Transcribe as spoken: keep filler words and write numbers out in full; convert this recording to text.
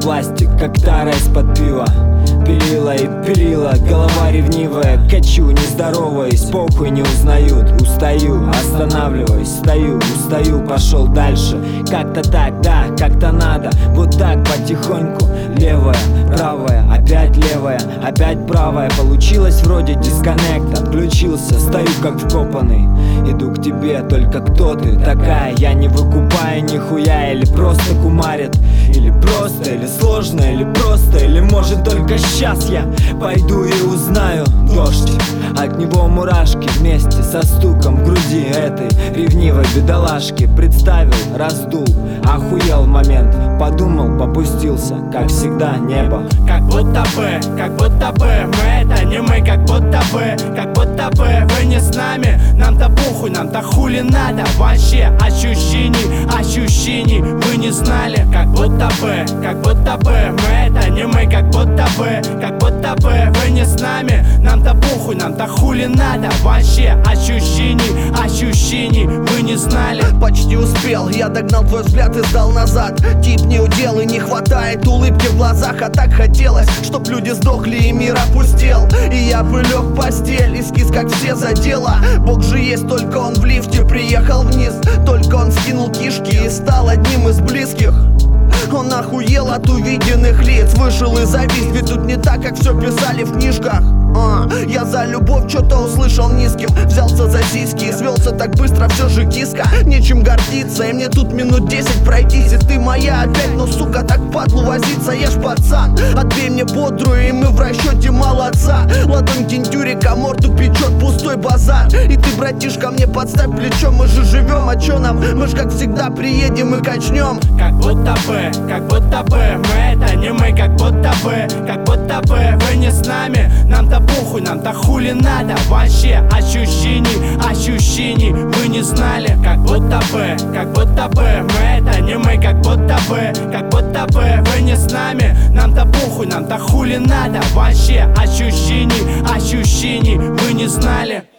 пластик, как тара из-под пива. Перила и перила, голова ревнивая. Качу, не здороваясь, похуй не узнают. Устаю, останавливаюсь, стою, устаю, пошел дальше. Как-то так, да, как-то надо. Вот так потихоньку. Левая, правая, опять левая, опять правая. Получилось вроде дисконнект, отключился, стою как вкопанный. Иду к тебе, только кто ты такая? Я не выкупаю нихуя, или просто кумарит. Или просто, или сложно, или просто, или может только сейчас я пойду и узнаю. Дождь, от него мурашки вместе со стуком в груди этой ревнивой бедолашки. Представил, раздул, охуел момент. Подумал, попустился, как всегда небо. Как будто бы, как будто бы мы это не мы, как будто бы, как будто бы вы не с нами. Нам-то похуй, нам-то хули надо. Вообще ощущений, ощущений вы не знали. Как будто бы, как будто бы мы это не мы, как будто бы, как будто бы вы не с нами. Нам-то похуй, нам-то хули надо. Вообще ощущений, ощущений вы не знали. Почти успел, я догнал твой взгляд и сдал назад. Тип не удел и не хватает улыбки в глазах. А так хотелось, чтоб люди сдохли и мир опустел. И я бы лег в постель, эскиз как все задело. Бог же есть, только он в лифте приехал вниз. Только он скинул кишки и стал одним из близких. Он охуел от увиденных лиц, вышел и завис. Ведь тут не так, как все писали в книжках. а, Я за любовь что-то услышал низким. Взялся за сиськи и свелся так быстро, все же киска. Нечем гордиться, и мне тут минут десять пройтись. И ты моя опять, но сука, так падлу возиться. Я ж пацан, отбей мне бодрую, и мы в расчете молодца. Ладонь тентюрика, морду печет пустой базар. И ты, братишка, мне подставь плечо. Мы же живем, а чё нам? Мы ж как всегда приедем и качнем. Как будто бы, как будто бы мы это не мы, как будто бы, как будто бы вы не с нами. Нам-то похуй, нам-то хули надо. Вообще ощущений, ощущений вы не знали. Как будто бы, как будто бы мы это не мы, как будто бы, как будто бы вы не с нами. Нам-то похуй, нам-то хули надо. Вообще ощущений, ощущений вы не знали.